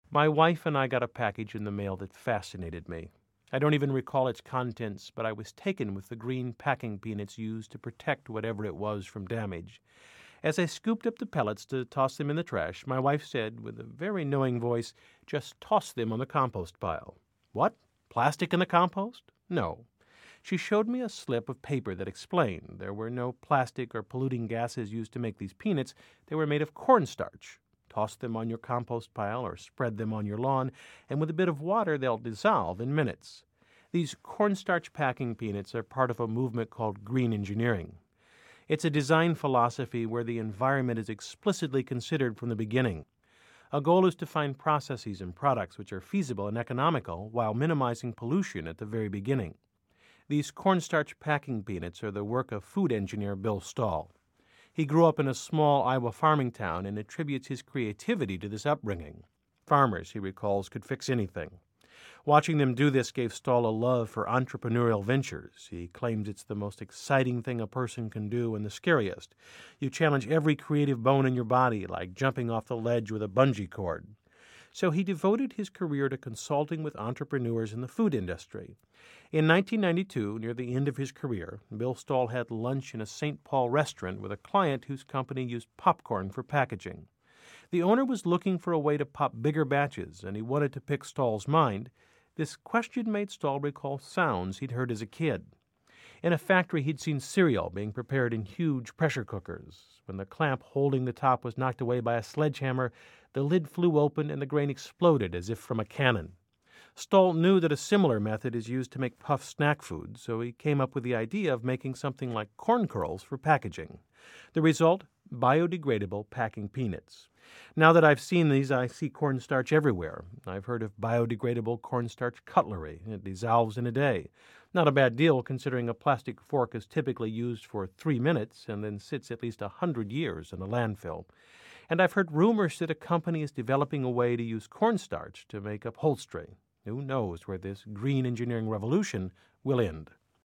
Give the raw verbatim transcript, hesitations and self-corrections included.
My wife and I got a package in the mail that fascinated me. I don't even recall its contents, but I was taken with the green packing peanuts used to protect whatever it was from damage. As I scooped up the pellets to toss them in the trash, my wife said, with a very knowing voice, "Just toss them on the compost pile." What? Plastic in the compost? No. She showed me a slip of paper that explained there were no plastic or polluting gases used to make these peanuts. They were made of cornstarch. Toss them on your compost pile or spread them on your lawn, and with a bit of water they'll dissolve in minutes. These cornstarch packing peanuts are part of a movement called green engineering. It's a design philosophy where the environment is explicitly considered from the beginning. A goal is to find processes and products which are feasible and economical while minimizing pollution at the very beginning. These cornstarch packing peanuts are the work of food engineer Bill Stahl. He grew up in a small Iowa farming town and attributes his creativity to this upbringing. Farmers, he recalls, could fix anything. Watching them do this gave Stahl a love for entrepreneurial ventures. He claims it's the most exciting thing a person can do and the scariest. You challenge every creative bone in your body, like jumping off the ledge with a bungee cord. So he devoted his career to consulting with entrepreneurs in the food industry. In nineteen ninety-two, near the end of his career, Bill Stahl had lunch in a Saint Paul restaurant with a client whose company used popcorn for packaging. The owner was looking for a way to pop bigger batches, and he wanted to pick Stahl's mind. This question made Stahl recall sounds he'd heard as a kid. In a factory, he'd seen cereal being prepared in huge pressure cookers. When the clamp holding the top was knocked away by a sledgehammer, the lid flew open and the grain exploded as if from a cannon. Stahl knew that a similar method is used to make puff snack food, so he came up with the idea of making something like corn curls for packaging. The result? Biodegradable packing peanuts. Now that I've seen these, I see cornstarch everywhere. I've heard of biodegradable cornstarch cutlery. It dissolves in a day. Not a bad deal considering a plastic fork is typically used for three minutes and then sits at least a hundred years in a landfill. And I've heard rumors that a company is developing a way to use cornstarch to make upholstery. Who knows where this green engineering revolution will end?